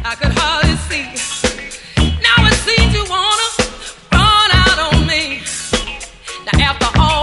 I could hardly see. Now it seems you wanna run out on me. Now after all